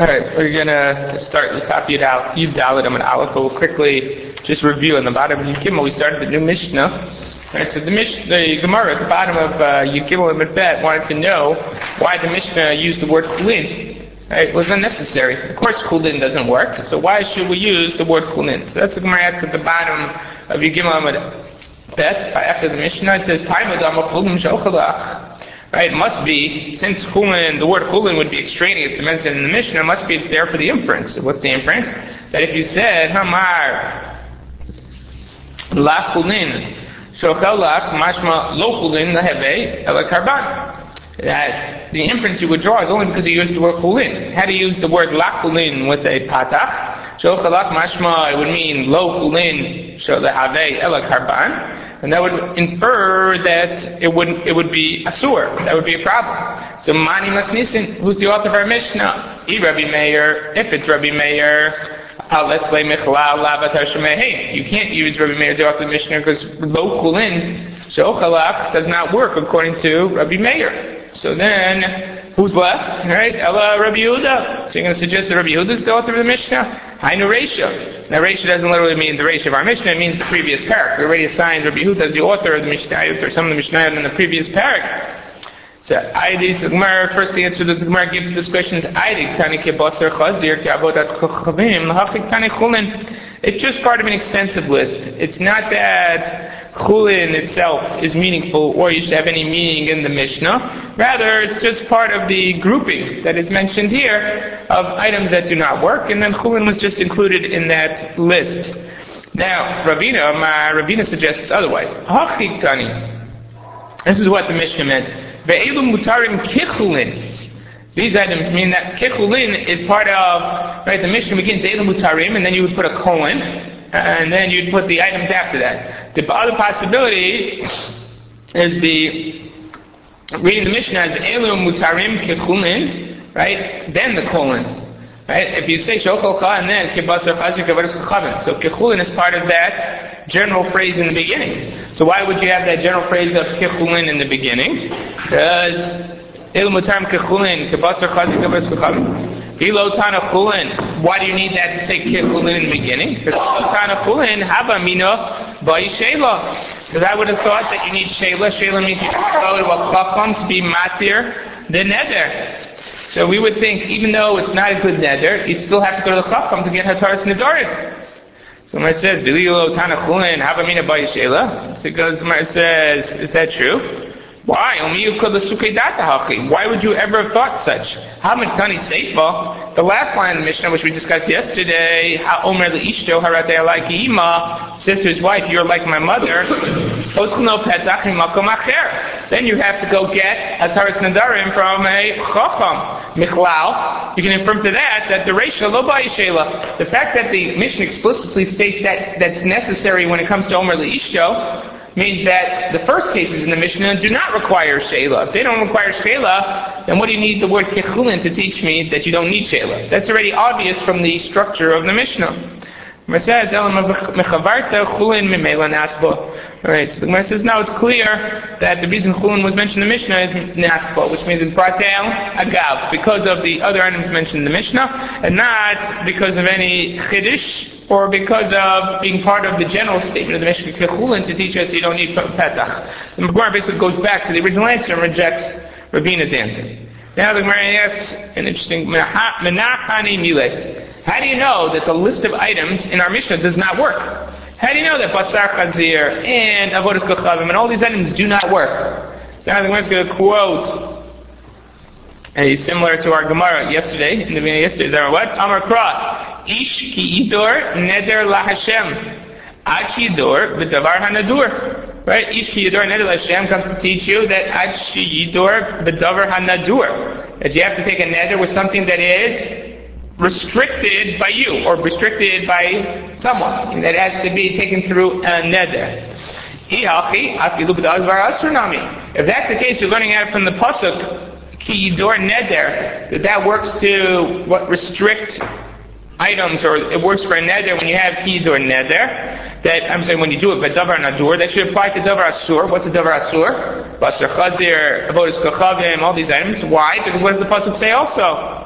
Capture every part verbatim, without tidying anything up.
Alright, we're gonna start the top Yud Al- Yud Dalet Amud Aleph, but we'll quickly just review on the bottom of Yud Gimel. We started the new Mishnah. Alright, so the Mish- the Gemara at the bottom of uh, Yud Gimel Amud Bet wanted to know why the Mishnah used the word chulin. Right, it was unnecessary. Of course chulin doesn't work, so why should we use the word chulin? So that's the Gemara asks at the bottom of Yud Gimel Amud Bet, after the Mishnah. It says, right, it must be, since chulin, the word chulin would be extraneous to mention in the Mishnah, it must be it's there for the inference. What's the inference? That if you said, Hamar, la chulin, shochelak, mashma lo chulin, laheve, ela karban. That the inference you would draw is only because you used the word chulin. Had you used the word la chulin with a patach, shochelak, mashma, it would mean lo chulin, sholehave, ela karban. And that would infer that it would it would be asur. That would be a problem. So Mani Masnisin, who's the author of our Mishnah? E Rabbi Meir. If it's Rabbi Meir, you can't use Rabbi Meir the author of the Mishnah because lo chulin she'ochalach does not work according to Rabbi Meir. So then, who's left? Right? Ella Rabbi Yehuda. So you're going to suggest that Rabbi Yehuda is the author of the Mishnah? Hainu Reisha. Now Reisha doesn't literally mean the Reisha of our Mishnah, it means the previous parak. We already assigned Rabbi Yehuda as the author of the Mishnah, or some of the Mishnah in the previous parak. So, Aidi, so Gemara, first the answer that the Gemara gives to this question is, Aidi, Tani Kebasar Chazir, Ke'avodat Chachavim, L'hachik Tani Chulin. It's just part of an extensive list. It's not that chulin itself is meaningful or you should have any meaning in the Mishnah. Rather, it's just part of the grouping that is mentioned here of items that do not work, and then chulin was just included in that list. Now, Ravina, my Ravina suggests otherwise. Hachik Tani. This is what the Mishnah meant. Ve'elu mutarim kichulin. These items mean that kichulin is part of, right, the Mishnah begins Ve'elu mutarim, and then you would put a colon, and then you'd put the items after that. The other possibility is the, reading the Mishnah as Ve'elu mutarim kichulin, right, then the colon. Right? If you say shochalcha and then kibasar chazir kevaris kachavim. So kichulin is part of that general phrase in the beginning. So why would you have that general phrase of kichulin in the beginning? Because il mutam kichulin kibasar chazir kevaris kachavim. Ilo tana chulin. Why do you need that to say kichulin in the beginning? Because ilo tana chulin haba mina bai sheila. Because I would have thought that you need sheila. Sheila means you have to go to a chacham to be matir the neder. So we would think, even though it's not a good neder, you still have to go to the chacham to get hataras nedarim. So Gemara says, "V'lilo tana chulin havamina b'yishela." So Gemara says, "Is that true? Why? Why would you ever have thought such? Hamitani seifa." The last line of the Mishnah, which we discussed yesterday, "Ha'omer leishto haratei alayki ima," sister's wife, you're like my mother. Then you have to go get hataras nedarim from a chacham. Michlal, you can infer to that that the reisha lo ba'yishela. The fact that the Mishnah explicitly states that that's necessary when it comes to omer leishto means that the first cases in the Mishnah do not require sheila. If they don't require sheila, then what do you need the word kichulin to teach me that you don't need sheila? That's already obvious from the structure of the Mishnah. Alright, so the Gemara says now it's clear that the reason chulin was mentioned in the Mishnah is naspa, which means it's brought down agav, because of the other items mentioned in the Mishnah, and not because of any chiddush, or because of being part of the general statement of the Mishnah chulin to teach us you don't need petach. So the Gemara basically goes back to the original answer and rejects Ravina's answer. Now the Gemara asks an interesting, menachani mileh. How do you know that the list of items in our Mishnah does not work? How do you know that basar chazir and avodas kachavim and all these items do not work? So now the Gemara is going to quote a similar to our Gemara yesterday, in the beginning of yesterday's Gemara. What? Amar Kra, ish ki idor neder la Hashem, ad shidor v'davar hanadur. Right? Ish ki idor neder la Hashem comes to teach you that ad shidor v'davar hanadur. That you have to take a neder with something that is restricted by you, or restricted by someone, that has to be taken through a neder. If that's the case, you're learning out from the pasuk ki yidor neder, that that works to what restrict items, or it works for a neder when you have ki yidor neder. That I'm saying when you do it, but davar nadur, that should apply to davar asur. What's a davar asur? Basar chazir, avodas kachavim, all these items. Why? Because what does the pasuk say also?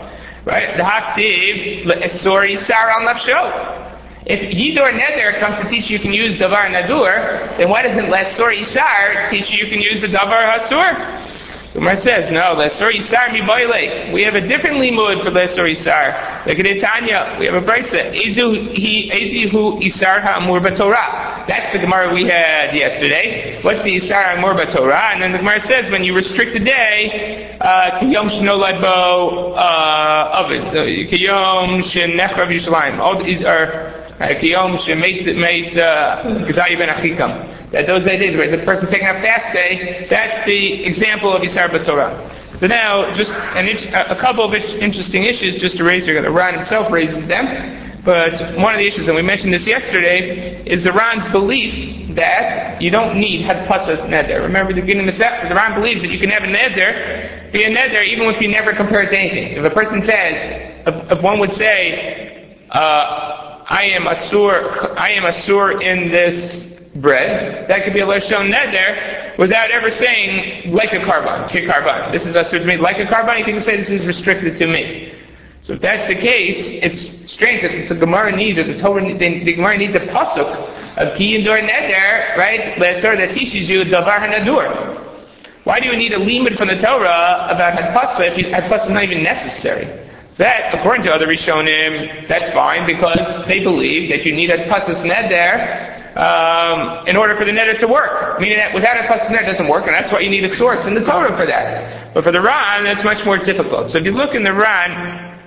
Right? The Haktiv Le'esor Yisar al Nafsho. If Yidor Neder comes to teach you you can use Davar Nadur, then why doesn't Le'esor Yisar teach you you can use the Davar Hasur? So Mar says, no, Le'esor Yisar mi boile. We have a different limud for Le'esor Yisar. Like in Tanya, we have a brisa. Ezu he Ezihu Yisar ha'amur b'Torah. That's the Gemara we had yesterday. What's the Yisar ha'amur b'Torah? And then the Gemara says, when you restrict a day, uh, Kiyom Shnolad Bo of it, Kiyom Shenechrav Yushalayim. All these are Kiyom Shemeit Meit Gedalia Ben Achikam. That those days where the person taking a fast day, that's the example of Yisar b'Torah. So now, just an, a couple of interesting issues just to raise here. The Ran himself raises them, but one of the issues, and we mentioned this yesterday, is the Ran's belief that you don't need Hadpasas Neder. Remember the beginning of the Sefer, the Ran believes that you can have a Neder, be a Neder, even if you never compare it to anything. If a person says, if, if one would say, uh, I am Asur, I am Asur in this bread, that could be a Lashon Neder without ever saying like a carbon, ki carbon. This is asur to me, like a carbon, you can say this is restricted to me. So if that's the case, it's strange that the Gemara needs, or the Torah, the, the Gemara needs a pasuk of ki indur neder, right? L'asur that teaches you davar hanadur. Why do you need a limud from the Torah about hadpasa if hadpasa is not even necessary? That, according to other Rishonim, that's fine because they believe that you need hadpasas neder Um, in order for the neder to work. Meaning that without a pasuk neder it doesn't work, and that's why you need a source in the Torah for that. But for the Ran, that's much more difficult. So if you look in the Ran,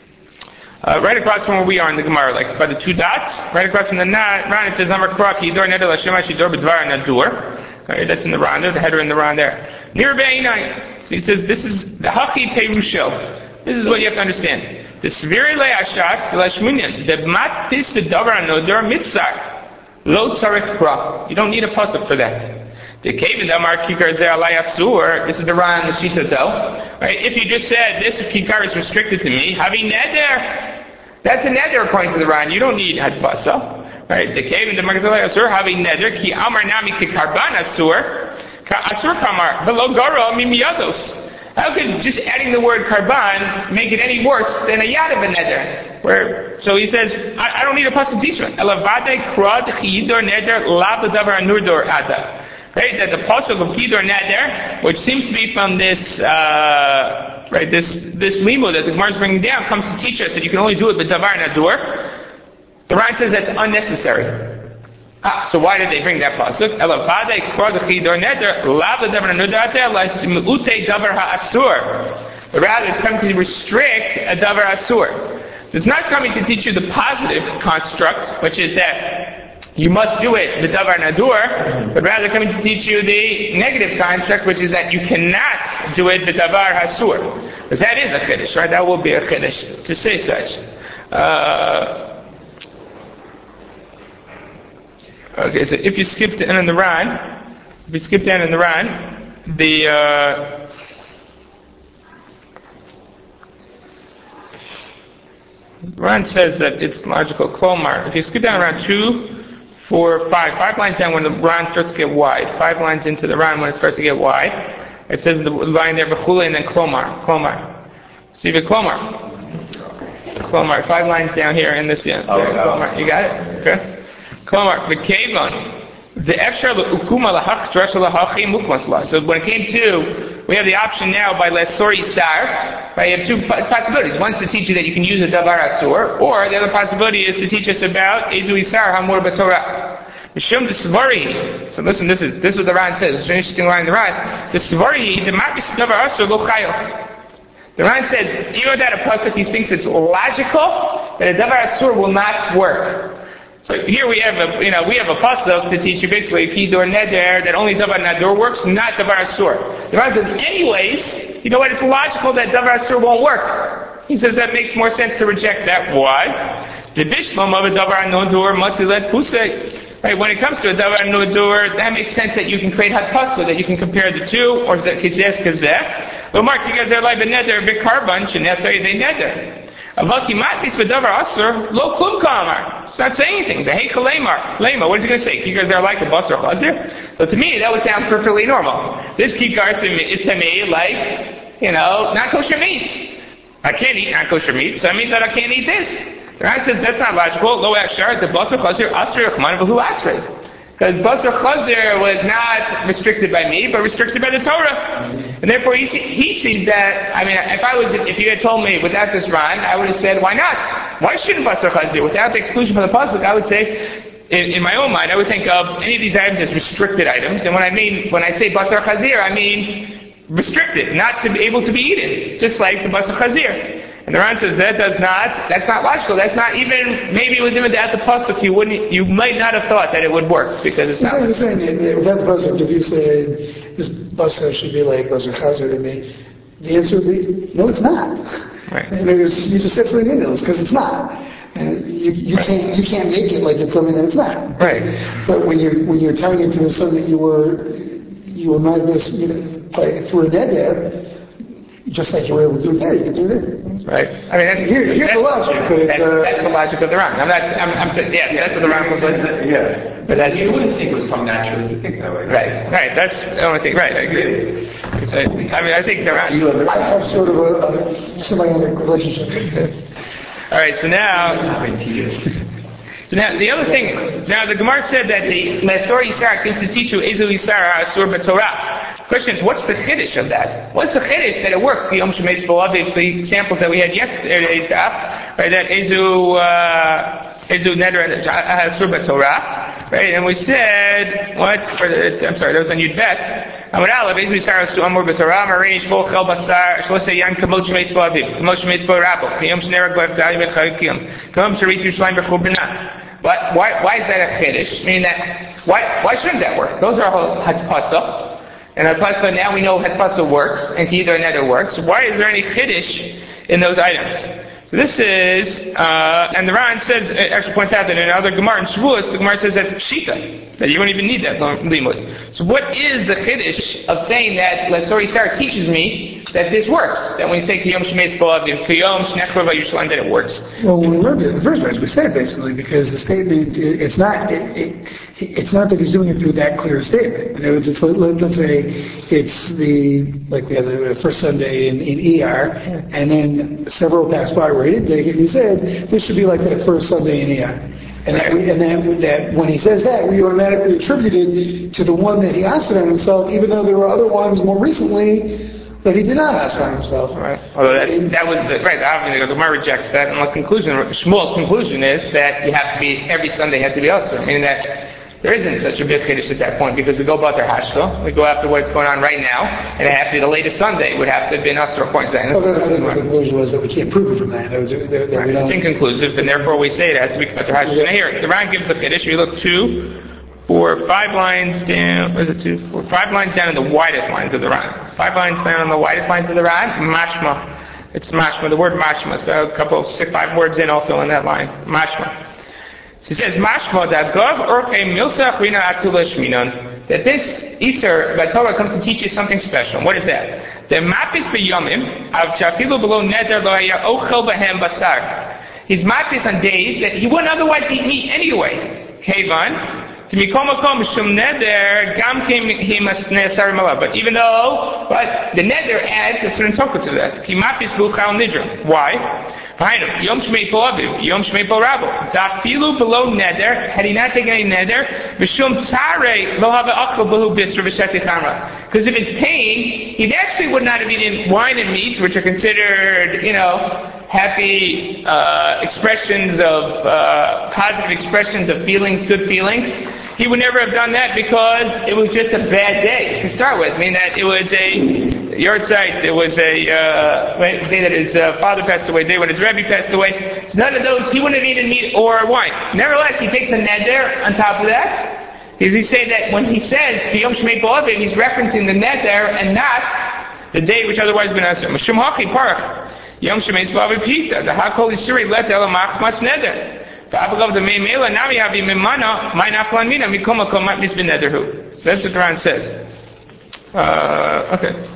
uh, right across from where we are in the Gemara, like by the two dots, right across from the Ran, it says, Amar Krok, Yidor Neder Lashem Ashidor B'Dvar Nadur. Okay, that's in the Ran there, the header in the Ran there. Nir Be'inai. So he says, this is the Haki Perusho. This is what you have to understand. The Sviri Le'ashas, the Lashmunyan, the Matis B'Davar Nadur Mitzar. Lo tzarich pra. You don't need a pasuk for that. The kevin amar kikar ze alay asur. This is the Ran the Shita tell. Right? If you just said this kikar is restricted to me, having neder. That's a neder according to the Ran. You don't need hadpasa. Right? The kevin the marzalay asur having neder ki amar nami kikarban asur. Ka asur kamar below garo mimiyados. How could just adding the word karban make it any worse than a yad of a neder? Where, so he says, I, I don't need a pasuk teachment. Elavade krad chiyidor neder lav davar anurdor ada. Right, that the pasuk of chiyidor neder, which seems to be from this, uh, right, this this limud that the Gemara is bringing down, comes to teach us that you can only do it with davar nadur. The Ran says that's unnecessary. Ah, so why did they bring that pasuk? Elavade krad chiyidor neder lav davar anurdor ada like meute davar haasur. But rather, it's coming to restrict a davar asur. So it's not coming to teach you the positive construct, which is that you must do it, the davar nadur, but rather coming to teach you the negative construct, which is that you cannot do it, the davar hasur. Because that is a chiddush, right? That will be a chiddush to say such. Uh, okay, so if you skip to end in the Ran, if you skip to end in the Ran, the, uh, Ran says that it's logical. Klomar. If you skip down around two, four, five, five lines down when the Ran starts to get wide, five lines into the Ran when it starts to get wide, it says in the line there, Bechule, and then Klomar. Klomar. See the Klomar. Klomar. Five lines down here in this, yeah. There, Klomar. You got it? Okay. Klomar. The Kevon. The Efshar Ukuma Lahach Drasha Lahachi Mukmasla. So when it came to, we have the option now by Lesor Yisar, right? You have two possibilities. One's to teach you that you can use a Davar Asur, or the other possibility is to teach us about Ezu Yisar Hamur B'Torah. Mishum the Svari. So listen, this is this is what the Ran says. It's an interesting line in the Ran. The Svari, the Mabis Davar Asur Lo Chayo. The Ran says, even without a pasuk, he thinks it's logical that a Davar Asur will not work. So here we have a, you know, we have a pasuk to teach you basically Kidor Neder, that only Davar Nadur works, not Davar Asur. The Ran says, anyways, you know what, it's logical that Davar Asur won't work. He says that makes more sense to reject that. Why? The Bishlam of a Davar Nadur Matilet Pusei. Right, when it comes to a Davar Nadur, that makes sense that you can create Hatpasa, that you can compare the two, or Kizeh Kazeh. But Mark, you guys are like a Neder, big carbon, Shanesa, they Neder. Avaki matbis v'davar asur lo klum kamar. It's not saying anything. The hey kalemar lema. What is he going to say? Kikars are like a basar chazir. So to me, that would sound perfectly normal. This kikar to me is to me like, you know, not kosher meat. I can't eat non-kosher meat, so that means that I can't eat this. The Ran says that's not logical. Lo akshar, the basar chazir asr yachman v'hu asr. Because basar chazir was not restricted by me, but restricted by the Torah. And therefore he, he sees that, I mean, if I was, if you had told me without this Ran, I would have said, why not? Why shouldn't basar chazir? Without the exclusion from the pasuk, I would say, in, in my own mind, I would think of any of these items as restricted items. And when I mean, when I say basar chazir, I mean restricted, not to be able to be eaten, just like the basar chazir. And the Ran says that does not, that's not logical. That's not even, maybe within without the pasuk, you wouldn't, you might not have thought that it would work, because it's not. I'm saying that without the pasuk, if you said this basar should be like basar chazir to me, the answer would be, no, it's not. Right. And you just said something meaningless, because it's not. And you, you right. can't you can't make it like it's something that it's not. Right. But when you're when you're telling it to something that you were you were not just you know by through a net just like you were able to do it there, you can do it there. Right. I mean, that's, Here, here's that's, the logic, but it's, that's, uh, that's the logic of the Ran. I'm not. I'm, I'm saying, yeah, that's what the Ran was like. Yeah. But that You wouldn't think it would come naturally to think that way. Right. Right. That's the only thing. Right. I agree. So, I mean, I think the Ran. I have sort of a, a symbiotic relationship. All right. So now. So now the other thing. Now the Gemara said that the Mesor Yisar comes to teach you Ezu Yisar Asur B'Torah. Question is, what's the chiddush of that? What's the chiddush that it works? The Yom Shemesh B'Lav, the examples that we had yesterday's daf, right? That Ezu uh, Ezu Neder Asur B'Torah, right? And we said what? For the, I'm sorry, that was on Yud Bet. Amar Aleph Ezu Yisar Asur Amur B'Torah. Marini Shvol Chel Basar Shlosei Yan Kamot Shemesh B'Lav, Kamot Shemesh B'Rabbo, Kiyom Shnerag B'Avdali B'Chaykim, Kamot Sherit Yerushalayim B'Churbanah. But why, why is that a chiddush? Meaning that, why, why shouldn't that work? Those are all hadpasa. And hadpasa, now we know hadpasa works, and either nether works. Why is there any chiddush in those items? So this is, uh, and the Ran says, it actually points out that in another Gemara in Shavuos, the Gemara says that's Pshita, that you don't even need that limud. So what is the chiddush of saying that Lesor Yisar teaches me that this works? That when you say Kiyom Shemesh B'Lav, Kiyom Shnechra V'Yushalayim, that it works. Well, we learned it in the first place. We said basically because the statement, it's not, it, it, it's not that he's doing it through that clear statement. You know, it's, let's say it's the, like we had the first Sunday in, in E R, and then several passed by where he didn't take it, and he said, this should be like that first Sunday in E R. And that, we, and that, that when he says that, we automatically attribute it to the one that he asked on himself, even though there were other ones more recently that he did not ask on himself. Right. Although that, that was the, right. Obviously, the Gemara rejects that, and the conclusion, Shmuel's conclusion is that you have to be every Sunday has to be also, meaning that there isn't such a big chiddush at that point because we go about their hashka, we go after what's going on right now, and it has to be the latest Sunday would have to have been us or according to that. Well, I think the conclusion was that we can't prove it from that. It was, that, that right. we don't, it's inconclusive, and therefore we say it has to be about their hashka. Yeah. Now here, the Ran gives the chiddush. We look two, four, five lines down. What is it? Two, four, five lines down in the widest lines of the Ran. Five lines down in the widest lines of the Ran. Mashma. It's mashma. The word mashma. It's got a couple of six, five words in also in that line. Mashma. He says, Mashma that Gov Orche Milsa Rina Atula Shminon, that this Easter by Torah comes to teach you something special. What is that? The Mapis B'Yomim of Shafilu Below Neder Lo Haya Ochel Behem Basar. He's Mapis on days that he wouldn't otherwise eat meat anyway. Kevan. To Mikomakom Shum Neder Gam Kim Himas Nesar Malav. But even though, but the Neder adds a certain token to that. Kimapis Buchal Nidra. Why? Yom Shmei Polaviv, Yom Shmei Polrabo. Dafilu below Neder, had he not taken any Neder, Vishum Tare lo have akal behu bisra v'sheti chamra. Because of his pain, he actually would not have eaten wine and meats, which are considered, you know, happy uh, expressions of uh, positive expressions of feelings, good feelings. He would never have done that because it was just a bad day to start with. I mean that it was a yahrzeit, it was a uh, day that his uh, father passed away, day when his Rebbe passed away. So none of those, he wouldn't have eaten meat or wine. Nevertheless, he takes a neder on top of that. Does he say that when he says Yom Shmei B'Aviv, he's referencing the neder and not the day which otherwise would have been asur. Mishum Haki Parach Yom Shmei B'Aviv Pita the Hakol Yisuri Let Elamach Mas Neder. That's what the Quran says. Uh, okay.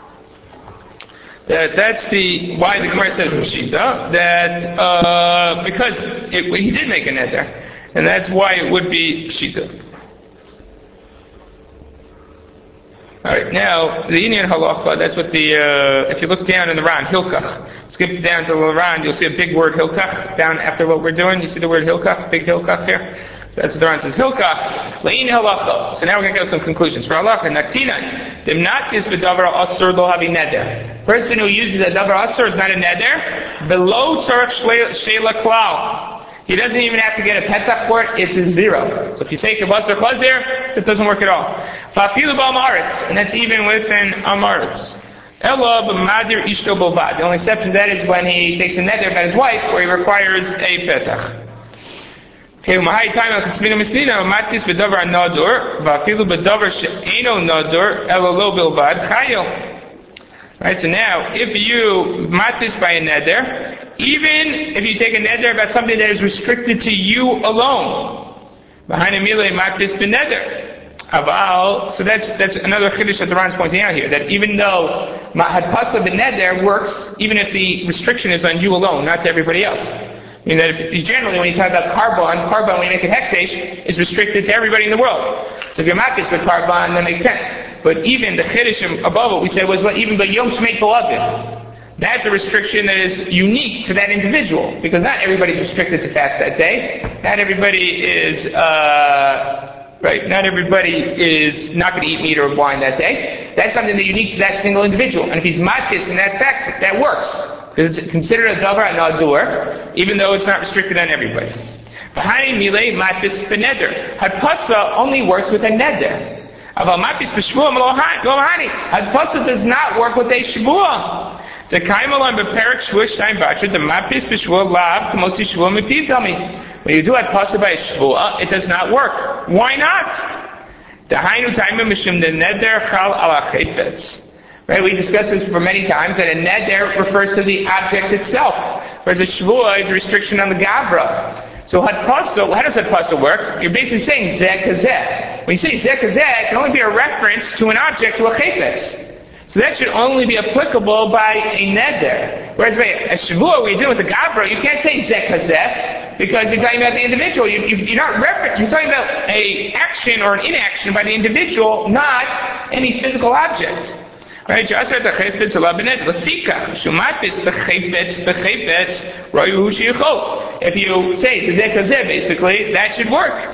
That, that's the why the Gemara says in Shita that uh, because it, he did make a neder, and that's why it would be Shita. All right, now the Indian halacha. That's what the. Uh, if you look down in the Ran Hilkach, skip down to the Ran, you'll see a big word Hilkach down after what we're doing. You see the word Hilkach, big Hilkach here. That's what the Ran says. Hilkach le'in halacha. So now we're going to get some conclusions. For halacha, naktina demnatis v'davar asur lo havi neder. Person who uses a davar asur is not a neder. Below tzarich sheila klal. He doesn't even have to get a petach for it, it's a zero. So if you say kibasar chazir, it doesn't work at all. Fafilu b'amaretz, and that's even within amaretz. Ella b'madir ishto b'vad. The only exception to that is when he takes a neder about his wife, where he requires a petach. Okay, u'mahai time al-katzvina misnina, matis b'davar nadur, vafilu b'davar she'eno nadur, ella lo b'vad chayo. Right, so now, if you matis by a neder, even if you take a neder about something that is restricted to you alone, behind a mile matis b'neder. Aval, so that's that's another chiddush that the Ran's pointing out here, that even though hadpasa b'neder works, even if the restriction is on you alone, not to everybody else. I mean that if, generally when you talk about carbon, carbon when you make it hekdesh, is restricted to everybody in the world. So if you're matis with carbon, that makes sense. But even the chiddush above what we said was even the Yom Shmei Beloved. That's a restriction that is unique to that individual, because not everybody's restricted to fast that day. Not everybody is, uh, right, not everybody is not going to eat meat or wine that day. That's something that's unique to that single individual. And if he's matis in that fact, that works. Because it's considered a davar nadur, even though it's not restricted on everybody. Behind milei matis beneder. Hadpasa only works with a neder. Hadpasa does not work with a shvuah. The kaimalan beperik shvuah shtayim batra the mapis b'shvuah lav k'motzi shvuah mipiv dami. When you do hadpasa by a shvuah, it does not work. Why not? The hainu taima mishum the neder chal ala chayfetz. Right, we discussed this for many times that a neder refers to the object itself, whereas a shvuah is a restriction on the gabra. So hadpasa, how does hadpasa work? You're basically saying zeh kazeh. When you say zeh kazeh, it can only be a reference to an object, to a chayfetz. So that should only be applicable by a neder. Whereas by a shavua, where you're dealing with the gabra, you can't say zeh kazeh, because you're talking about the individual. You, you, you're not refer- You're talking about a action or an inaction by the individual, not any physical object. Right? If you say zeh kazeh, basically, that should work.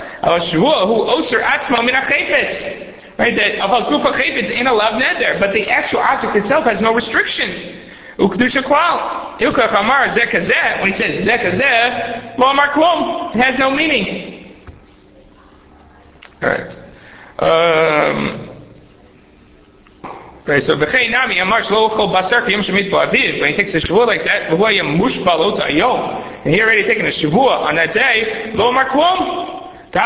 Right, that of a group of chayfetz in a lav neder, but the actual object itself has no restriction. Ukdusha klal. Hilkach amar zeh kazeh, when he says zeh kazeh, lo amar klum, it has no meaning. Alright. Um, right, so v'chei nami amar shlo chol basar k'yom shemit ba'aviv, when he takes a shavua like that, v'hu hayam mushbal ot ayom, and he already taken a shavua on that day, lo amar klum. The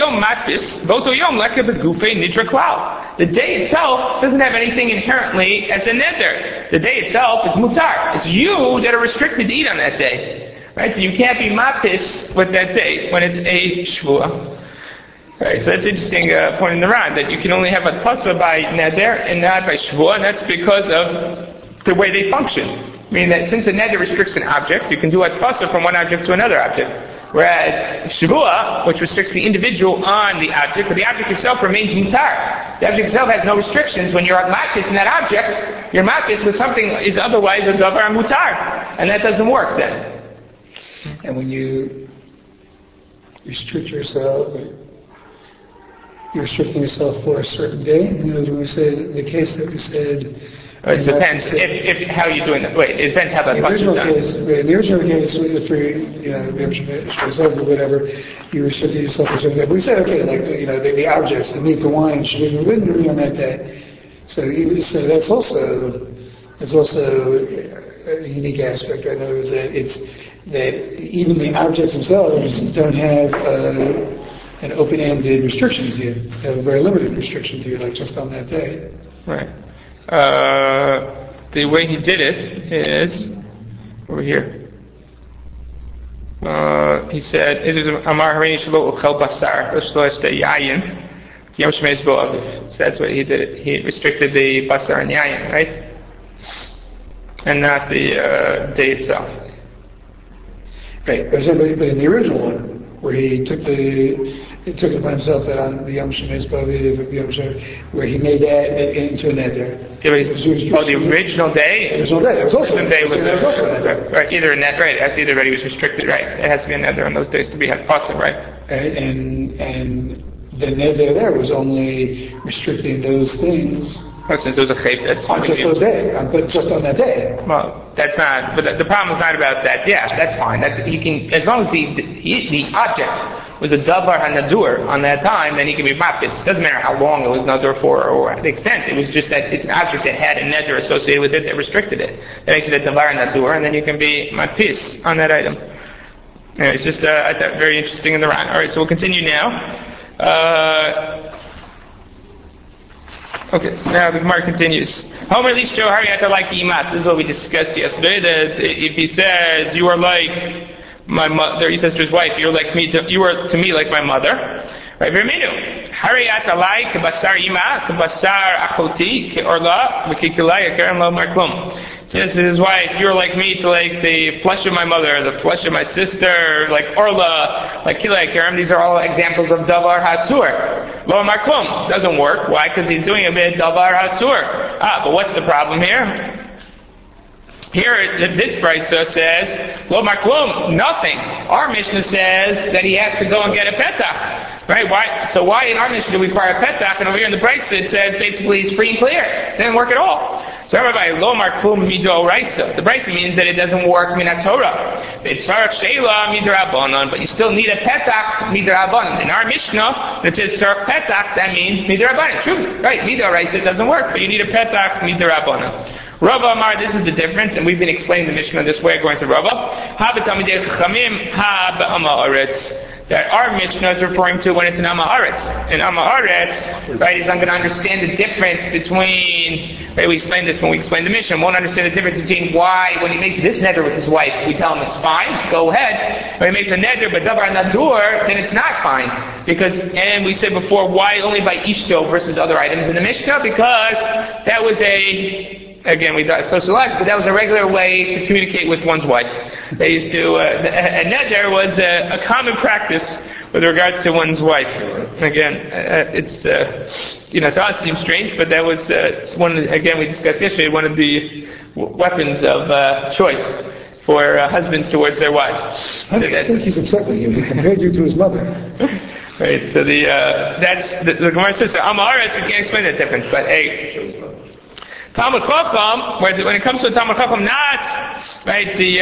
day itself doesn't have anything inherently as a neder. The day itself is mutar. It's you that are restricted to eat on that day. Right? So you can't be mapis with that day when it's a shvuah. Right, so that's an interesting uh, point in the Ran, that you can only have a pasa by neder and not by shvuah, and that's because of the way they function. I mean that since a neder restricts an object, you can do a pasa from one object to another object. Whereas Shavua, which restricts the individual on the object, but the object itself remains mutar. The object itself has no restrictions. When you're matis in that object, you're matis with something that is otherwise a davar mutar. And that doesn't work then. And when you restrict yourself, you're restricting yourself for a certain day. You know, when we say the case that we said, it depends if, if how you're doing that. Wait, it depends how that functions. done. Case, in the original case, if you, you know, yourself or whatever, you restricted yourself for something. But we said, okay, like the, you know, the, the objects, the meat, the wine, should be written to me on that day. So, so that's also that's also a unique aspect, right? In other words, that it's that even the objects themselves don't have uh, an open-ended restriction to you. They have a very limited restriction to you, like just on that day. Right. Uh, the way he did it is over here. Uh, he said, "Amar harini shelo uchel basar v'shlo eshte yayin yom shmeis bo aviv." So that's what he did it. He restricted the basar and yayin, right, and not the uh, day itself. Right, but in the original one, where he took the he took it upon himself that on the Yom Shemesh, Yom Shemesh, where he made that into a neder. Oh, the original day? The original day. There was also the day was, there was also a neder. Right, either a net, right, that's either already was restricted, right. It has to be a neder on those days to be had possible, right? And, and the neder there was only restricting those things. Oh, since there was a chayt, that's on just those days, but just on that day. Well, that's not, but the, the problem is not about that. Yeah, that's fine. That he can, as long as the, the, the object was a davar hanadur on that time, then he can be mapis. Doesn't matter how long it was nadur for or the extent. It was just that it's an object that had a neder associated with it that restricted it. That makes it a davar hanadur, and then you can be mapis on that item. Anyway, it's just uh, I thought very interesting in the Ran. All right, so we'll continue now. Uh, Okay, so now the Gemara continues. Homer Lishto Hariyata like Imat. This is what we discussed yesterday. That if he says you are like my mother, he says to his wife, "You're like me. To, you are to me like my mother." Right? Verminu Hariyata like Basar Imat, Basar Achoti, Orla, Mikikilaya Karen Lo Marklum. Says to his wife, "You're like me to like the flesh of my mother, the flesh of my sister, like Orla, like Kilay Karam." These are all examples of Davar Hasur. Lo Marklum doesn't work. Why? Because he's doing a bit Davar Hasur. Ah, but what's the problem here? Here, this brisa says, Lo Marklum, nothing. Our Mishnah says that he has to go and get a petach. Right? Why? So why in our Mishnah do we require a petach? And over here in the brisa it says basically he's free and clear. It doesn't work at all. So everybody, Lo Marklum mido raisa. The brisa means that it doesn't work minat Torah. It's tzarech sheila midrabanan, but you still need a petach midrabanan. In our Mishnah, it says tzarech petach, that means midrabanan. True, right? Mido raisa doesn't work, but you need a petach midrabanan. Rava Amar, this is the difference, and we've been explaining the Mishnah this way, going to Rava. Ha b'tamidei chachamim, ha b'amaretz. That our Mishnah is referring to when it's an Amaharetz. In Amaharetz, right, he's not going to understand the difference between, right, we explained this when we explained the Mishnah, won't understand the difference between why, when he makes this neder with his wife, we tell him it's fine, go ahead. When he makes a neder, but davar nadur, then it's not fine. Because, and we said before, why only by ishto versus other items in the Mishnah? Because that was a, again, we thought socialized, but that was a regular way to communicate with one's wife. They used to, uh, a neder was a, a common practice with regards to one's wife. Again, uh, it's, uh, you know, to us it seems strange, but that was, uh, one, again, we discussed yesterday, one of the w- weapons of uh, choice for uh, husbands towards their wives. I so think he's upset with you. He compared you to his mother. Right, so the, uh, that's, the, the Gemara says, Amaretz, we can't explain that difference, but hey, Talmud Chacham, whereas when it comes to Talmud Chacham, not, right, the,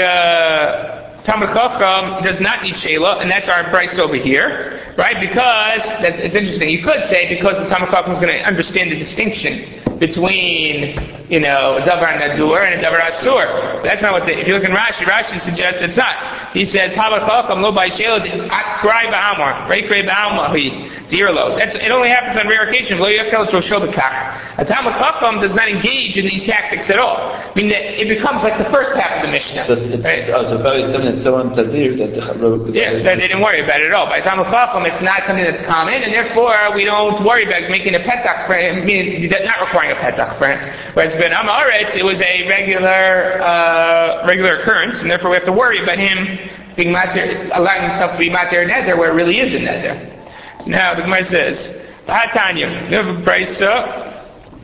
uh, Talmud Chacham does not need Sheila, and that's our price over here, right, because, that's, it's interesting, you could say because the Talmud Chacham is going to understand the distinction between, you know, a Davar Nadur and a Davar Asur. That's not what they, if you look in Rashi, Rashi suggests it's not. He said, Talmud Chacham lo by Sheila, Akrai Ba'amar, Reikrai Ba'amar, Dirlo. That's, it only happens on rare occasions. Lo Yakel Roshel Bekach. A Talmud Chacham does not engage in these tactics at all. I mean, it becomes like the first half of the Mishnah. So it's, it's, right? it's also very similar to someone Tadir that the Yeah, that they didn't worry about it at all. By Talmud Chacham, it's not something that's common, and therefore we don't worry about making a petach for him, meaning not requiring a petach for him. Whereas Ben Amaretz, it was a regular, uh, regular occurrence, and therefore we have to worry about him being mater, allowing himself to be mater neder where it really is a neder. Now the Gemara says, "Hatanya, you have a brisa.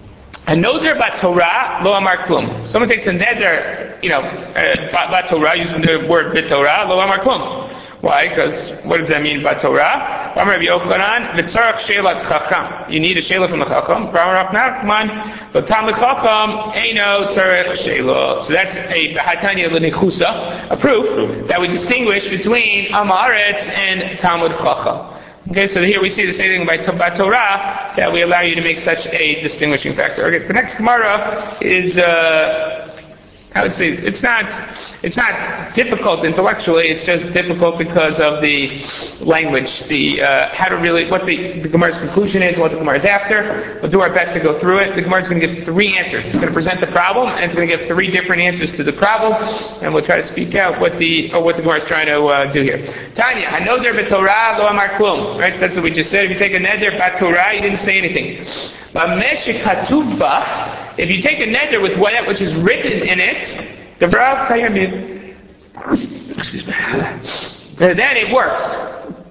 A neder bat Torah lo amar klum." Someone takes a neder, you know, uh, bat Torah, using the word bit Torah, lo amar klum. Why? Because what does that mean by Torah? Amar Rabbi Yochanan, v'tzarach sheilat chacham. You need a sheila from the chacham. Rav Nachman, but Talmud chacham eino tzarech sheila. So that's a b'hatanya l'nichusa, a proof that we distinguish between Amaretz and Talmud chacham. Okay, so here we see the same thing by, by Torah, that we allow you to make such a distinguishing factor. Okay, the next Gemara is, uh, I would say, it's not, it's not difficult intellectually, it's just difficult because of the language, the, uh, how to really, what the, the Gemara's conclusion is, what the Gemara is after. We'll do our best to go through it. The Gemara is going to give three answers. It's going to present the problem, and it's going to give three different answers to the problem, and we'll try to speak out what the, or what the Gemara is trying to, uh, do here. Tanya, hanoder b'Torah lo amar klum. Right, that's what we just said. If you take a neder b'Torah, you didn't say anything. B'meshek hatuv ba, if you take a neder with what, which is written in it, the Rav Kayamid, excuse me, then it works.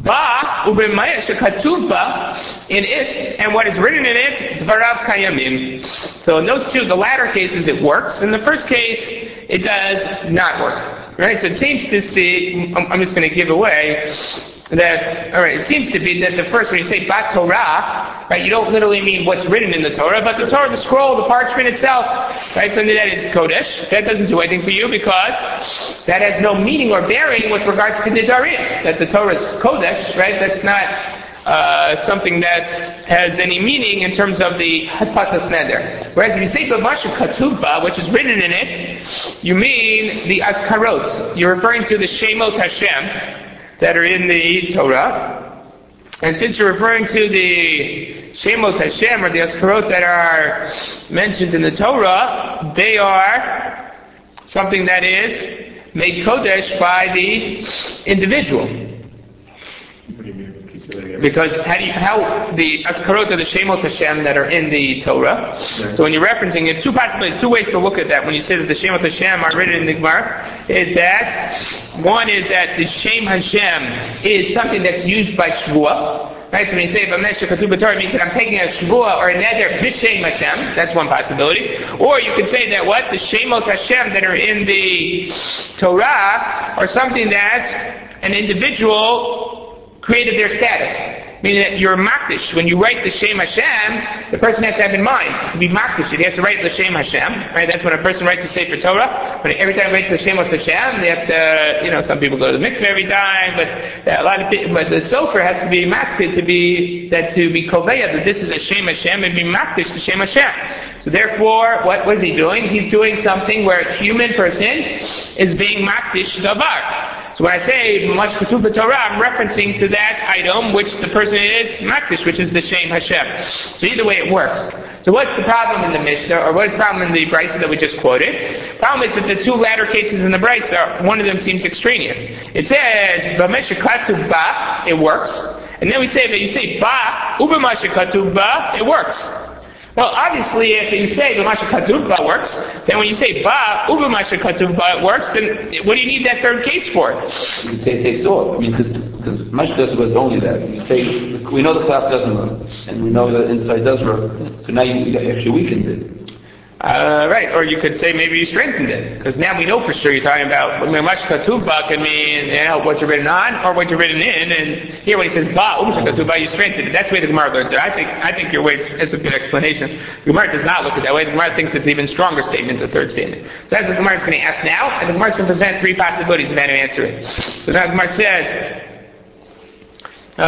Ba ubemaya shekatuv ba, in it, and what is written in it, dvarav kayamim. So in those two, the latter cases, it works. In the first case, it does not work. Right? So it seems to see, I'm just going to give away that, alright, it seems to be that the first, when you say Bat Torah, right, you don't literally mean what's written in the Torah, but the Torah, the scroll, the parchment itself, right, so that is Kodesh. That doesn't do anything for you because that has no meaning or bearing with regards to Nidarim. That the Torah is Kodesh, right, that's not uh, something that has any meaning in terms of the Hadpatas Neder. Whereas if you say B'mashu Katuba, which is written in it, you mean the Azkarot. You're referring to the Shemot Hashem that are in the Torah. And since you're referring to the Shemot Hashem, or the Azkarot that are mentioned in the Torah, they are something that is made Kodesh by the individual. Because how, do you, how the Azkarot are the Shemot Hashem that are in the Torah. Yeah. So when you're referencing it, two possibilities, two ways to look at that. When you say that the Shemot Hashem are written in the Gemara, is that one is that the Shem Hashem is something that's used by Shvuah. Right? So when you say B'mesha Katuv B'Torah, it means that I'm taking a Shvuah or a Neder B'Shem Hashem. That's one possibility. Or you could say that what? The Shemot Hashem that are in the Torah are something that an individual created their status. Meaning that you're makdish. When you write the Shem Hashem, the person has to have in mind to be makdish. He has to write the Shem Hashem. Right? That's when a person writes the Sefer Torah. But every time he writes the Shem Hashem, they have to, you know, some people go to the mikveh every time, but a lot of people, but the Sofer has to be makdish to be, that to be koveya, that this is a Shem Hashem, and be makdish to Shem Hashem. So therefore, what was he doing? He's doing something where a human person is being makdish davar. So when I say Mamash Katuv B'Torah, I'm referencing to that item which the person is makdish, which is the Shem Hashem. So either way it works. So what's the problem in the Mishnah, or what's the problem in the Brisa that we just quoted? The problem is that the two latter cases in the Brisa, one of them seems extraneous. It says, B'Mesha Katuv Ba, it works. And then we say that you say Ba, U'B'Masha Katuv Ba, it works. Well, obviously, if you say B'Masha Katuv Ba works, then when you say Ba, U'B'Masha Katuv Ba works, then what do you need that third case for? You could say it takes off. I mean, because Masha doesn't was only that. You say, we know the cloth doesn't work, and we know the inside does work, so now you, you actually weakened it. Uh, right, or you could say maybe you strengthened it, because now we know for sure you're talking about Mamash Katuv Ba can mean, you know, what you're written on or what you're written in, and here when he says Ba, Umash Katuv Ba, you strengthened it. That's the way the Gemara learns it. I think I think your way is a good explanation. The Gemara does not look at that way. The Gemara thinks it's an even stronger statement, the third statement. So that's what the Gemara is going to ask now, and the Gemara is going to present three possibilities of how to answer it. So now the Gemara says, Uh,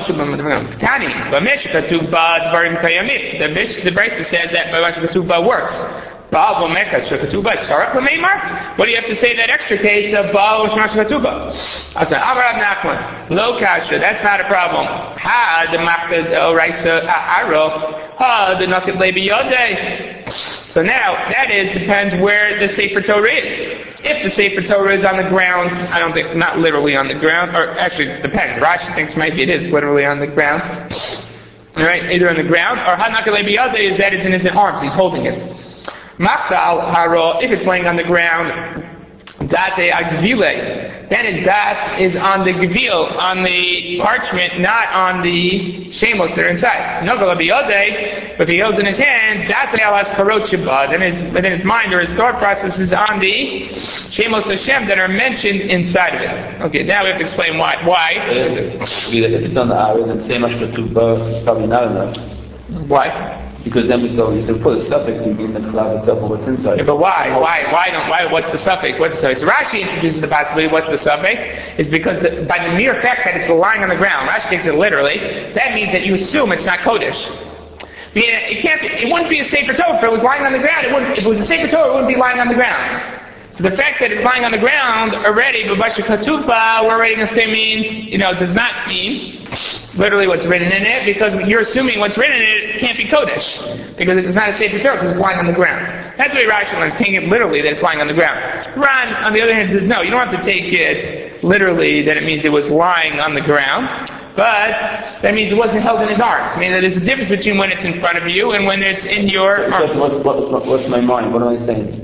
the Mishnah Katuv Ba Dvarim Kayamim. The Mishnah, the Brisa says that B'Masha Katuv Ba works. Ba V'Meka Katuv Ba Tzarach L'Meimar. What do you have to say in that extra case of Ba V'Masha Katuv Ba? I said, Amar Nachman, Lo Kasha. That's not a problem. Ha the Machtad Oraisa Aro. Ha the Naked Lebi Yodei. So now that is depends where the Sefer Torah is. If the Sefer Torah is on the ground, I don't think, not literally on the ground, or actually it depends. Rashi thinks maybe it is literally on the ground. Alright, either on the ground, or Hanakale Biyade is that it's in his arms, he's holding it. Machtal Haro, if it's laying on the ground, Date Agvile, then his dat is on the gvil, on the parchment, not on the shemos that are inside. Nogala Biyade, but if he holds in his hand, Date Alas Karot Shabbat, then his, within his mind or his thought process is on the Shemos Hashem that are mentioned inside of it. Okay, now we have to explain why. Why? If it's on the Ara, then say Mashka Tuba is probably not enough. Why? Because then we saw, you said, put a suffix in the cloud itself or what's inside. Yeah, but why? Why? Why don't, why, what's the suffix? What's the suffix? So Rashi introduces the possibility, what's the suffix? Is because the, by the mere fact that it's lying on the ground, Rashi takes it literally, that means that you assume it's not Kodesh. It can't be, it wouldn't be a Sefer Torah if it was lying on the ground. It wouldn't, if it was a Sefer Torah, it wouldn't be lying on the ground. So the fact that it's lying on the ground already, B'Masha Katuv Ba, we're already going to say means, you know, does not mean literally what's written in it, because you're assuming what's written in it can't be Kodesh, because it's not a Sefer Torah, because it's lying on the ground. That's the way Rashi learns, taking it literally that it's lying on the ground. Ran, on the other hand, says no, you don't have to take it literally that it means it was lying on the ground, but that means it wasn't held in his arms. I mean, there's a difference between when it's in front of you and when it's in your arms. What, what, what, what's my mind? What am I saying?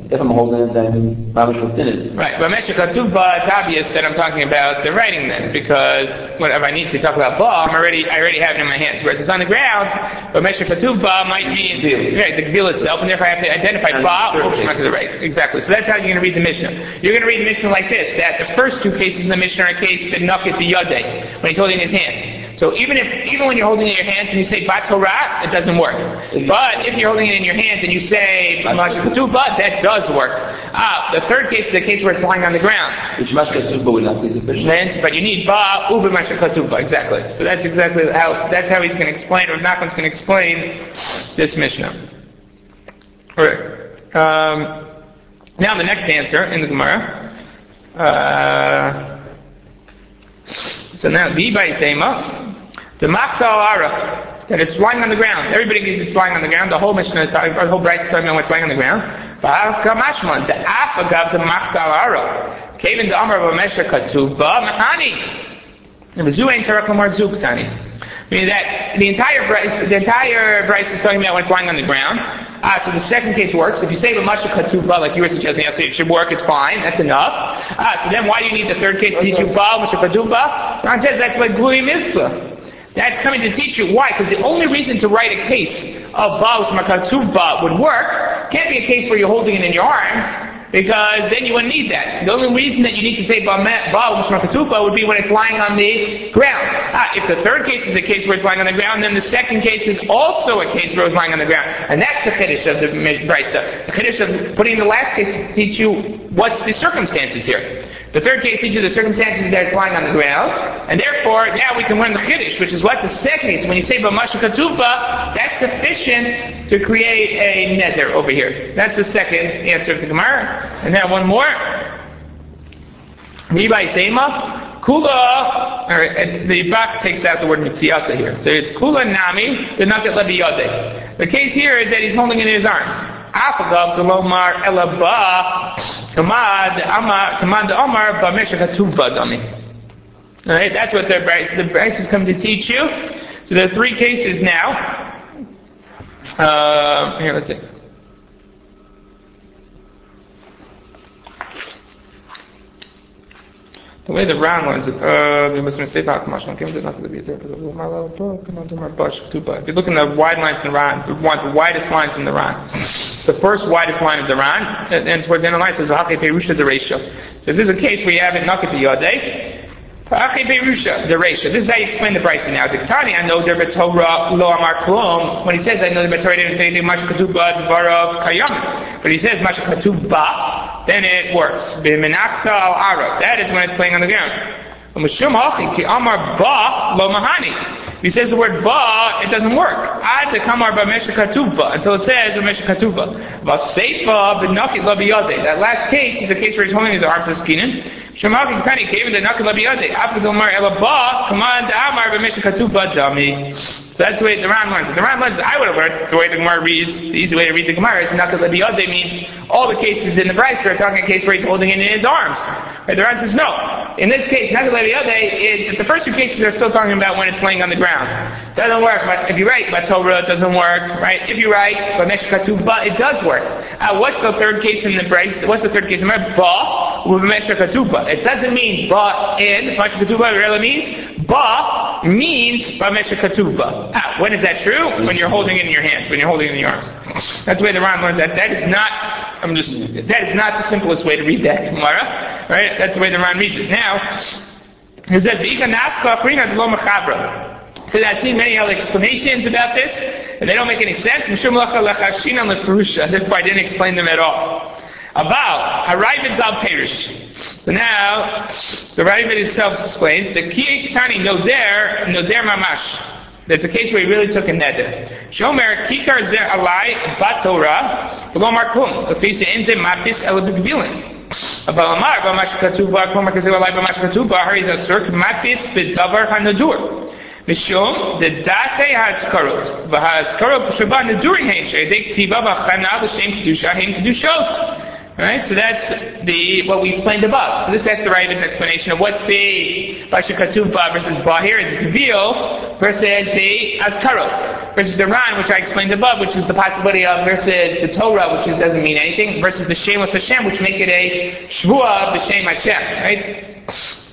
if I'm holding it, then mamish what's in it. Right, but Meshach Katuba, it's obvious that I'm talking about the writing then, because whenever I need to talk about ba, I'm already, I already have it in my hands. Whereas it's on the ground, but Meshach Katuba might mean right, the gvil itself, and therefore I have to identify ba or to the right. Exactly. So that's how you're going to read the Mishnah. You're going to read the Mishnah like this: that the first two cases in the Mishnah are a case that nakit biyadeh, when he's holding his hands. So even if, even when you're holding it in your hands and you say bat Torah, it doesn't work. But if you're holding it in your hands and you say Mashka Katuba, that does work. Ah, the third case is the case where it's lying on the ground. Which Mashka Katuba would not be sufficient. But you need ba uba Mashka Katuba, exactly. So that's exactly how, that's how he's going to explain, or Nachman's going to explain this Mishnah. Alright. Um, now the next answer in the Gemara. Uh, so now, B by Sema. The Makta Ara, that it's lying on the ground. Everybody thinks it's lying on the ground. The whole Mishnah is talking, the whole Bride is talking about what's lying on the ground. But Kamashman, the Afagav, the Makta Ara, came in the Amar of Amesha Katuba, Mahani. And the Zuain Tarakamar Zuktani. Meaning that the entire Bryce, the entire Bryce is talking about when it's lying on the ground. Ah, so the second case works. If you say Masha Katuba, like you were suggesting yesterday, it should work, it's fine, that's enough. Ah, so then why do you need the third case to teach you Baal, Masha Katuba? Ron says that's like Glui Mitzvah. That's coming to teach you why, because the only reason to write a case of Baal Makatuba would work can't be a case where you're holding it in your arms, because then you wouldn't need that. The only reason that you need to say Baal Makatuba would be when it's lying on the ground. Ah, if the third case is a case where it's lying on the ground, then the second case is also a case where it's lying on the ground. And that's the Kiddush of the Brisa. The Kiddush of putting the last case to teach you what's the circumstances here. The third case teaches the circumstances that it's lying on the ground, and therefore now we can learn the Kiddush, which is what the second case, when you say B'masha Katuba, that's sufficient to create a nether over here. That's the second answer of the Gemara. And now one more. Ribai Sema, Kula, alright, the Bach takes out the word Mitziyata here. So it's Kula Nami, the Nakat Lebiyade. The case here is that he's holding it in his arms. Afagav Delomar Elaba Kamad Amar Kamad Omar Bamesha Katuba Dami. Alright, that's what the Bryce the Bryce is coming to teach you. So there are three cases now. Uh, here, let's see. The way the Ran learns it, uh, we must say that much. If you look in the wide lines in the Ran, the widest lines in the Ran, the first widest line of the Ran, and towards the end of the line it says Hake Perusha the ratio. So this is a case where you have it Nakit Biyadeh. Hake Perusha the ratio. This is how you explain the Brisa now. The Tani, I know there Torah lo amar klum. When he says I know the Torah didn't say anything Masha Katuba Dvarav Kayam, but he says Masha Katuba, then it works. B'menachta al Arab. That is when it's playing on the ground. Mishum Hachi ki amar ba lo mahani. If he says the word ba, it doesn't work. Ad the kamar ba mesha katuba until it says ba mesha katuba. Ba seifa b'nakit la biyadeh. That last case is the case where he's holding his arms to skinin. Shemaki kani came in the nakit la biyadeh. After mar ela ba command amar ba mesha katuba dami. So that's the way the Ran learns. The Ran learns, I would have learned the way the Gemara reads. The easy way to read the Gemara is Nakal Lebiyadeh means all the cases in the Brisa are talking a case where he's holding it in his arms. Right? The Ran says no. In this case, Nakal Lebiyadeh is the first two cases are still talking about when it's laying on the ground. Doesn't work. But if you write Batorah, it doesn't work. Right? If you write Bamesh Katuba, it does work. Uh, what's the third case in the Brisa? What's the third case in the Brisa? Ba with Bamesh Katuba. It doesn't mean Ba in Bamesh Katuba. It really means Ba means Bamesh Katuba. Ah, when is that true? When you're holding it in your hands, when you're holding it in your arms. That's the way the Ran learns that. That is not, I'm just, that is not the simplest way to read that Gemara, right? That's the way the Ran reads it. Now, it says, V'ika naska frina d'lo mechabra. So I've seen many other explanations about this, and they don't make any sense. Mishum lacha lechashina leperusha. Therefore I didn't explain them at all. About, Harayvin Zal Perish. So now, the Harayvin itself explains, the Ki Tani Noder, Noder Mamash. There's a case where he really took a neder. Shomer kikar zer alai batorah v'lo markum l'fisa inze matis el b'gvilin. Abalamar b'mash katuba kol markazer alai b'mash katuba hari zasur matis b'davar hanadur. Mishum the date ha'askarot v'ha'askarot b'shaba nadurin hein she'edek tiva v'chana l'shem kedusha hein kedushot. Right? So that's the what we explained above. So this that's the Ravid's explanation of what's the Basha Katuba versus Bahir, it's Gvil versus the Azkarot, versus the Ran, which I explained above, which is the possibility of, versus the Torah, which is, doesn't mean anything, versus the Shemos Hashem, which make it a Shvua B'Shem Hashem, right?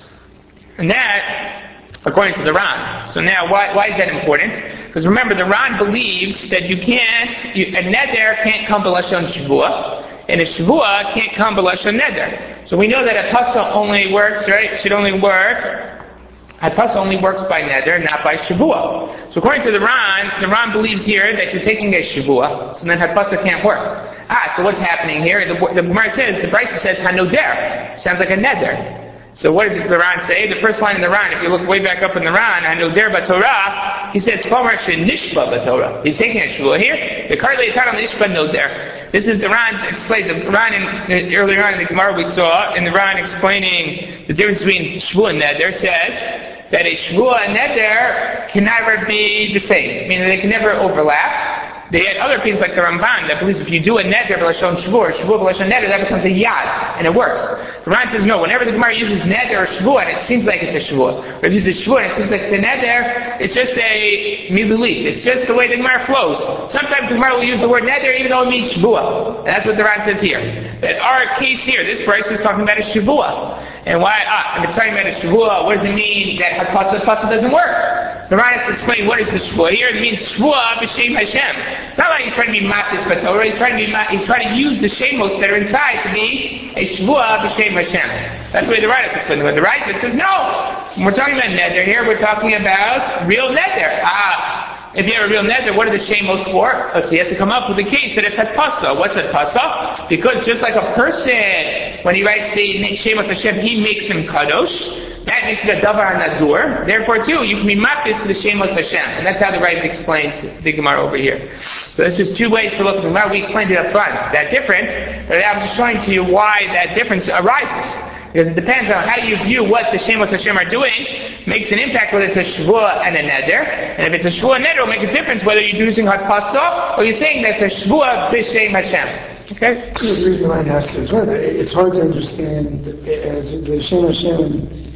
And that, according to the Ran. So now, why, why is that important? Because remember, the Ran believes that you can't, you, a neder can't come b'lashon Shvua, and a Shvua can't come b'lashon neder. So we know that a pasuk only works, right? Should only work. A pasuk only works by neder, not by Shvua. So according to the Ran, the Ran believes here that you're taking a Shvua, so then pasuk can't work. Ah, so what's happening here? The, the Gemara says, the Brisa says hanoder. Sounds like a neder. So what does the Ran say? The first line in the Ran, if you look way back up in the Ran, hanoder b'Torah, he says chomer shenishba b'Torah. He's taking a Shvua here. The karli etan nishba noder. This is the Ran explained. The Ran in, earlier on in the Gemara we saw, in the Ran explaining the difference between Shvua and Neder, says that a Shvua and Neder can never be the same, meaning they can never overlap. They had other things like the Ramban that believes if you do a Neder b'lashon Shvua, or Shvua b'lashon Neder, that becomes a Yad, and it works. The Ran says no, whenever the Gemara uses Neder or Shvua, and it seems like it's a Shvua, or it uses Shvua and it seems like it's a Neder, it's just a Milulit. It's just the way the Gemara flows. Sometimes the Gemara will use the word Neder even though it means Shvua. And that's what the Ran says here. That our case here, this price is talking about a Shvua. And why, ah, if it's talking about a Shvua, what does it mean that Hakpasa Hakpasa doesn't work? So the Ran has to explain what is the Shvua here. It means Shvua b'Shem Hashem. It's not like he's trying to be Matis B'Torah, he's trying to be, he's trying to use the Shemos that are inside to be a Shvua b'Shem Hashem. That's the way the Ran has to explain it. The right that says no. When we're talking about Neder here, we're talking about real Neder. Ah. If you have a real neder, what are the shemos for? Uh, so he has to come up with a case that it's hadpasa. What's hadpasa? Because just like a person, when he writes the shemos Hashem, he makes him kadosh. That makes it a davar nadur. Therefore, too, you can be makdis for the shemos Hashem, and that's how the Rav explains the Gemara over here. So there's just two ways to look at the Gemara. We explained it up front. That difference, but I'm just showing to you why that difference arises. Because it depends on how you view what the Shemos Hashem are doing, makes an impact whether it's a Shvua and a Neder. And if it's a Shvua and Neder, it'll make a difference whether you're using Hadpasa or you're saying that's a Shvua B'Shem Hashem. Okay? The reason why I asked is whether it's hard to understand as the Shem Hashem.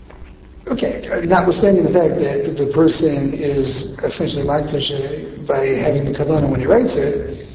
Okay, notwithstanding the fact that the person is essentially Makdash by having the Kavanah when he writes it,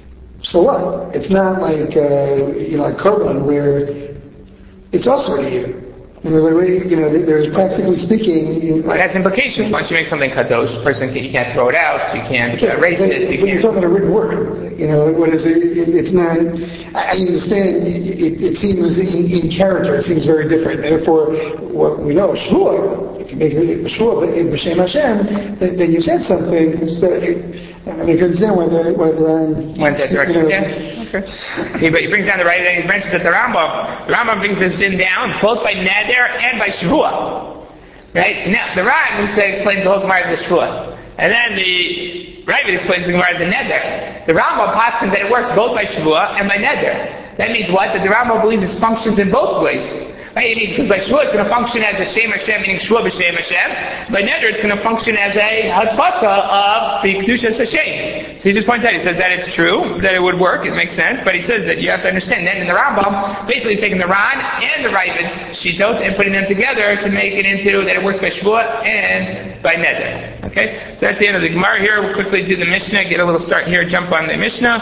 so what? It's not like, uh, you know, like Korban where it's also a year. You know, you know, there's practically speaking. You, well, it has implications. Once you make something kadosh, person can, you can't throw it out. You can't uh, erase it. You when can't. you're talking a written word, you know, what is it? it it's not. I understand. It, it seems in, in character. It seems very different. Therefore, what we know, Shvua, if you make it Shvua, b'Shem Hashem, then, then you said something. So it, I mean, you can understand why the why the Ran went that direction. You know, yeah. Okay. See, but he brings down the right, and he mentions that the Rambam, the Rambam brings this din down both by Neder and by Shvua. Right? So now, the Ran say explains the whole Gemara as a Shvua. And then the Ravid explains the Gemara as a Neder. The Rambam paskins that it works both by Shvua and by Neder. That means what? That the Rambam believes it functions in both ways. Right? It means because by Shvua it's going to function as a Shem Hashem, meaning Shvua b'Shem Hashem. By Neder it's going to function as a Hadpasa of the Kedushas Hashem. So he just points out, he says that it's true, that it would work, it makes sense, but he says that you have to understand that in the Rambam, basically he's taking the Ran and the Ravid's Shitot and putting them together to make it into that it works by Shvua and by Neder. Okay? So that's the end of the Gemara here. We'll quickly do the Mishnah, get a little start here, jump on the Mishnah,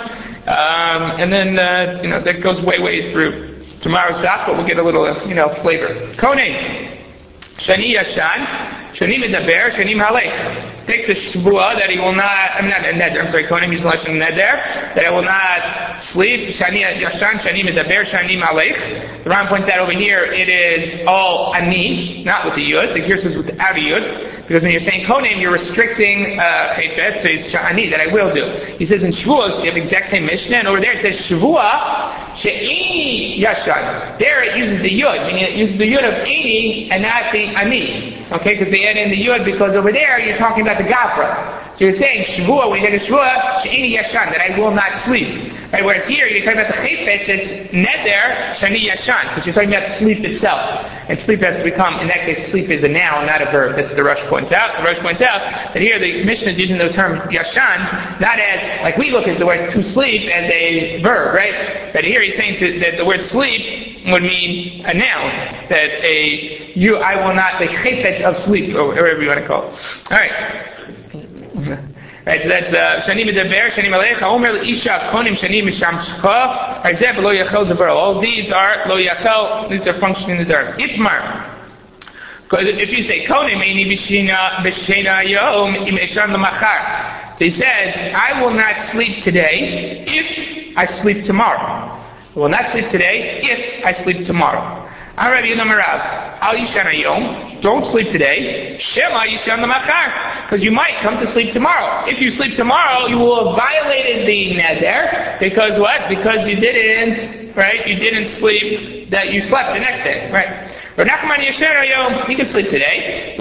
um, and then, uh, you know, that goes way, way through tomorrow's daf, but we'll get a little, uh, you know, flavor. Kohen, Shani Yashan, Shani Medaber, Shani Halech. Takes a shvua that he will not, I'm not a neder, I'm sorry, Kohen uses lashon neder, that I will not sleep, Shani Yashan, Shani Medaber, Shani Halech. The Ram points out over here, it is all ani, not with the yud. The Gear says without a yud, because when you're saying Kohen, you're restricting uh, chayfet, so it's shani, that I will do. He says in shvuos, you have the exact same Mishnah, and over there it says shvua, she'ini yashan. There it uses the yud, meaning it uses the yud of ini and not the ani. Okay, because they add in the yud because over there you're talking about the gafra. So you're saying shvua, when you take a shvua, she'ini yashan, that I will not sleep. Right? Whereas here, you're talking about the chayfetz, it's neder shani yashan, because you're talking about sleep itself. And sleep has to become, in that case, sleep is a noun, not a verb. That's what the Rosh points out. The Rosh points out that here the Mishnah is using the term yashan, not as, like we look at the word to sleep as a verb, right? But here he's saying to, that the word sleep would mean a noun, that a, you, I will not, the chayfetz of sleep, or whatever you want to call it. Alright. Right, so that's Shani Medaber, Shani Malecha, Omer Isha Konim Shani Misham Shcha. For example, Lo Yachel Deber. All these are Lo Yachel. These are functioning in the dark. Itmar. Because if you say Konim Eini B'Shina B'Shina Yom Im Eshan L'Machar. So he says, I will not sleep today if I sleep tomorrow. I will not sleep today if I sleep tomorrow. Rabbi Yehuda Marav, Al Yishan Hayom, don't sleep today. Shema Yishan L'Machar, because you might come to sleep tomorrow. If you sleep tomorrow, you will have violated the neder, because what? Because you didn't, right? You didn't sleep, that you slept the next day, right? Rav Nachman Yishan Hayom, you can sleep today.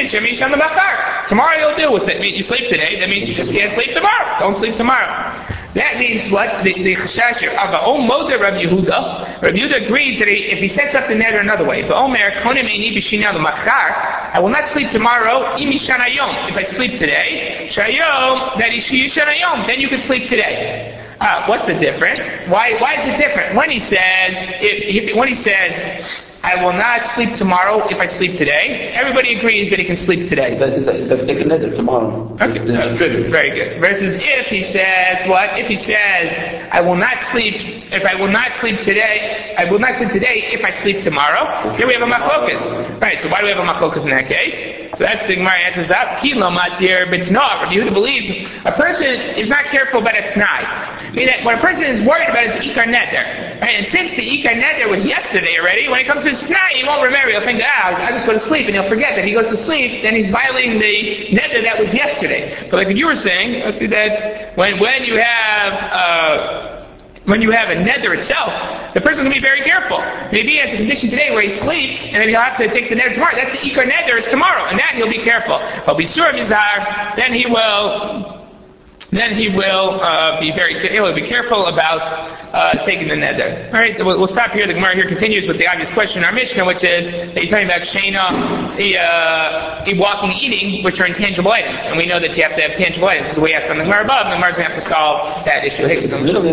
Tomorrow you'll deal with it. I mean, you sleep today, that means you just can't sleep tomorrow. Don't sleep tomorrow. That means what? The the chashash here. Om Moser Rabbi Yehuda. Rabbi Yehuda agrees that he, if he sets up the neder another way, but Omer Konim Eini B'Shina L'Machar, I will not sleep tomorrow. Im Yishan Hayom. If I sleep today, Shayom that is Yishan Hayom. Then you can sleep today. Uh, what's the difference? Why why is it different? When he says if, if when he says I will not sleep tomorrow if I sleep today, everybody agrees that he can sleep today. He said, take a neder tomorrow. Okay. Uh, very good. Versus if he says, what? If he says, I will not sleep, if I will not sleep today, I will not sleep today if I sleep tomorrow, here we have a machlokas. Right, so why do we have a machlokas in that case? So that's the Gemara answers up. Kilo matir b'tnah. Rabbi Yehuda believes a person is not careful about its tnai. Meaning that what a person is worried about is the ikar neder. Right? And since the ikar neder was yesterday already, when it comes to his tnai, he won't remember. He'll think, ah, I just go to sleep, and he'll forget that if he goes to sleep, then he's violating the neder that was yesterday. But like what you were saying, let's see that when when you have uh, when you have a neder itself, the person can be very careful. Maybe he has a condition today where he sleeps, and then he'll have to take the neder tomorrow. That's the ikar neder is tomorrow, and that he'll be careful. He'll be sur mizar, then he will. Then he will uh, be very he'll be careful about uh, taking the neder. All right, we'll, we'll stop here. The Gemara here continues with the obvious question in our Mishnah, which is that you're talking about shena, the uh, walking, eating, which are intangible items, and we know that you have to have tangible items. This is the way after the Gemara above. The Gemara's going to have to solve that issue. Hey,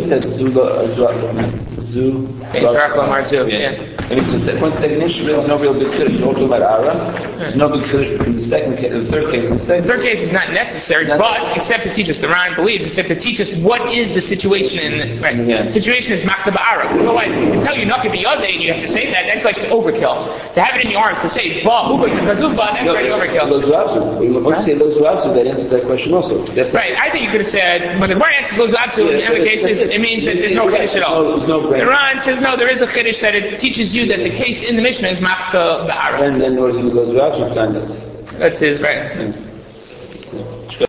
Zu. Yeah. And if the one definition, there's no real big kiddush. We're talking about Ara. There's no big kiddush between the second case and the third case. And the second The third case is not necessary, Not but except to teach us, the Ran believes, except to teach us what is the situation in the right. Yeah. Situation is makta ba'ara. Otherwise, to tell you not to be yodei and you have to say that, that's like overkill. To have it in your arms to say ba uba kazubba, that's already overkill. Those who absolute. When you say those who absolute, that answers that question also. That's Right, I think you could have said, when the Gemara answers those absolute in other cases, it means that there's no chiddush at all. There's no The Ran says no, there is a chiddush that it teaches you that the case in the Mishnah is makta ba'ara. And then, or those who absolute, kind of. That's his right. Yeah.